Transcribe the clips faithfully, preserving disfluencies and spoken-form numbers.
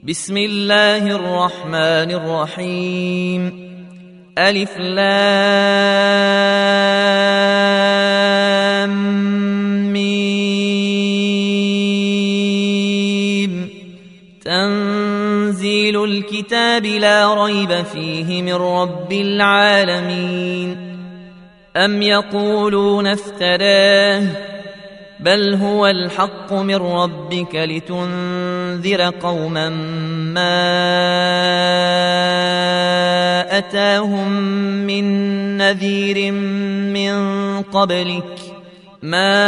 بسم الله الرحمن الرحيم. ألف لام ميم. تنزيل الكتاب لا ريب فيه من رب العالمين. أم يقولون افتراه بل هو الحق من ربك لتنذر قوما ما أتاهم من نذير من قبلك ما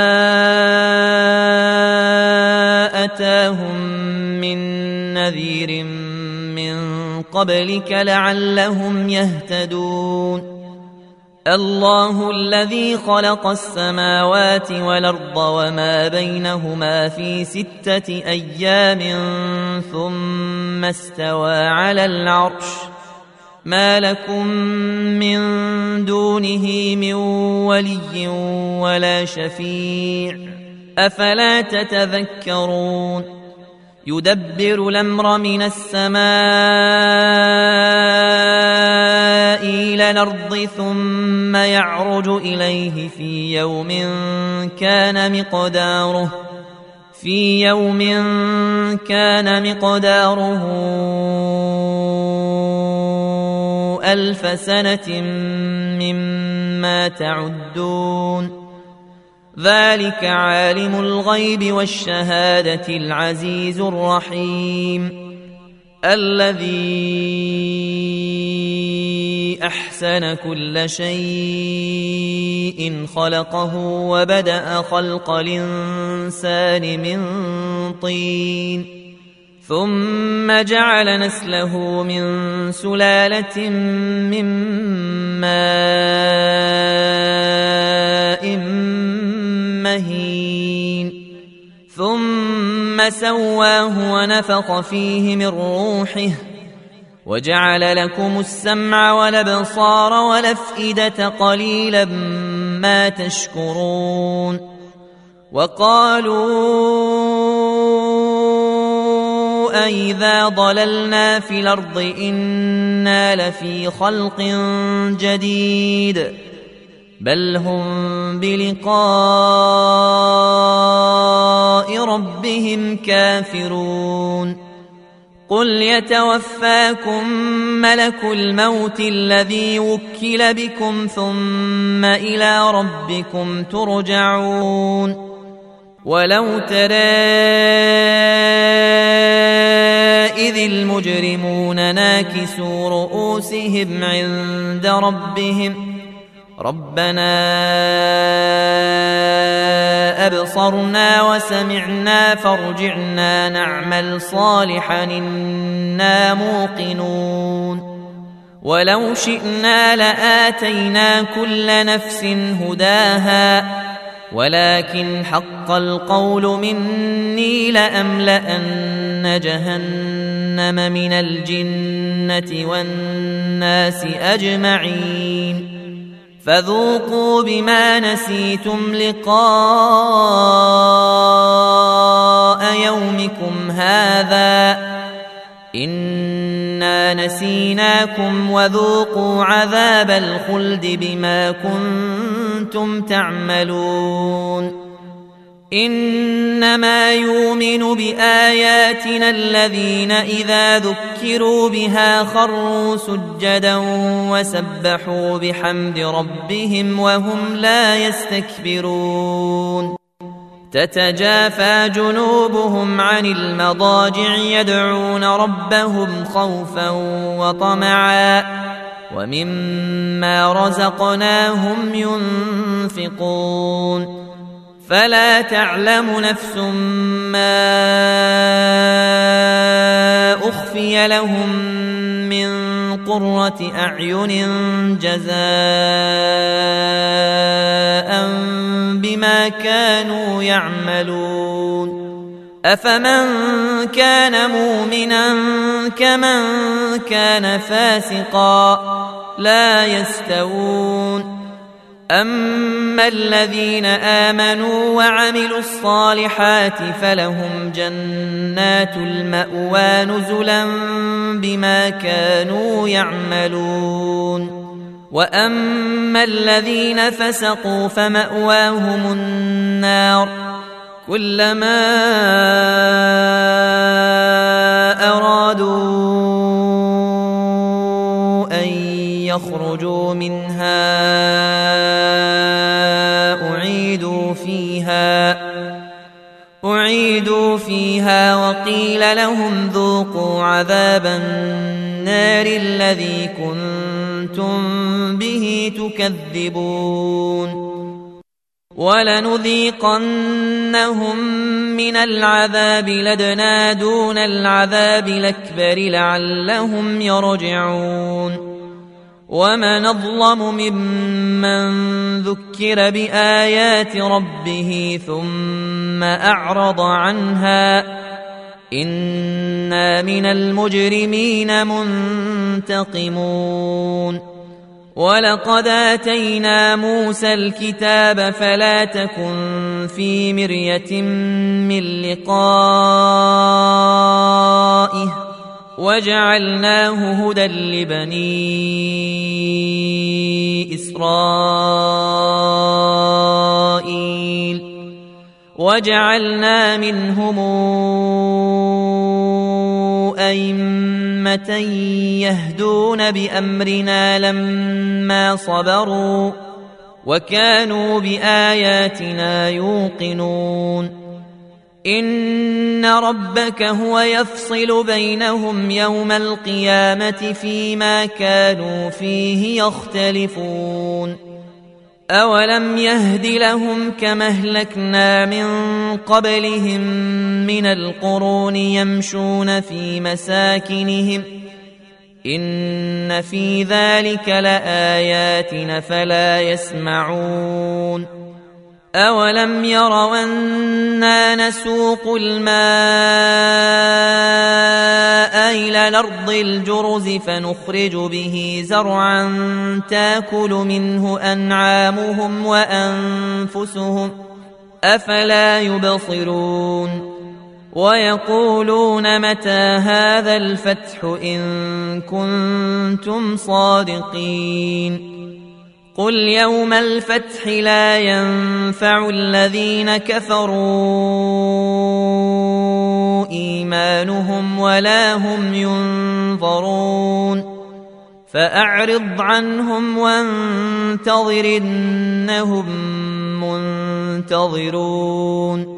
أتاهم من نذير من قبلك لعلهم يهتدون. الله الذي خلق السماوات والأرض وما بينهما في ستة أيام ثم استوى على العرش ما لكم من دونه من ولي ولا شفيع أفلا تتذكرون. يدبر الأمر من السماء إلى الأرض ثم يعرج إليه في يوم كان مقداره في يوم كان مقداره ألف سنة مما تعدون. ذلك عالم الغيب والشهادة العزيز الرحيم الذي أحسن كل شيء خلقه وبدأ خلق الإنسان من طين ثم جعل نسله من سلالة من ماء مهين ثم سواه ونفخ فيه من روحه وجعل لكم السمع والأبصار والأفئدة قليلا ما تشكرون. وقالوا أئذا ضللنا في الأرض إنا لفي خلق جديد بل هم بلقاء ربهم كافرون. قل يتوفاكم ملك الموت الذي وكل بكم ثم إلى ربكم ترجعون. ولو ترى إذ المجرمون ناكسوا رؤوسهم عند ربهم ربنا أبصرنا وسمعنا فارجعنا نعمل صالحا إنا موقنون. ولو شئنا لآتينا كل نفس هداها ولكن حق القول مني لأملأن جهنم من الجنة والناس أجمعين. فذوقوا بما نسيتم لقاء يومكم هذا إنا نسيناكم وذوقوا عذاب الخلد بما كنتم تعملون. إنما يؤمن بآياتنا الذين إذا ذكروا بها خروا سجدا وسبحوا بحمد ربهم وهم لا يستكبرون. تتجافى جنوبهم عن المضاجع يدعون ربهم خوفا وطمعا ومما رزقناهم ينفقون. فلا تعلم نفس ما أخفي لهم من قرة أعين جزاء بما كانوا يعملون. أفمن كان مؤمنا كمن كان فاسقا لا يستوون. أما الذين آمنوا وعملوا الصالحات فلهم جنات المأوى نزلا بما كانوا يعملون وأما الذين فسقوا فمأواهم النار كلما أرادوا أن يخرجوا منها أعيدوا فيها أعيدوا فيها وقيل لهم ذوقوا عذاب النار الذي كنتم به تكذبون ولنذيقنهم من العذاب الأدنى دون العذاب الأكبر لعلهم يرجعون ومن أظلم ممن ذكر بآيات ربه ثم أعرض عنها إنا من المجرمين منتقمون ولقد آتينا موسى الكتاب فلا تكن في مرية من لقائه وجعلناه هدى لبني إسرائيل وجعلنا منهم أئمة يهدون بأمرنا لما صبروا وكانوا بآياتنا يوقنون إن ربك هو يفصل بينهم يوم القيامة فيما كانوا فيه يختلفون أولم يهد لهم كما أهلكنا من قبلهم من القرون يمشون في مساكنهم إن في ذلك لآيات فلا يسمعون أولم يروا أنا نسوق الماء إلى الأرض الجرز فنخرج به زرعا تاكل منه أنعامهم وأنفسهم أفلا يبصرون ويقولون متى هذا الفتح إن كنتم صادقين قل يوم الفتح لا ينفع الذين كفروا إيمانهم ولا هم ينظرون فأعرض عنهم وانتظر إنهم منتظرون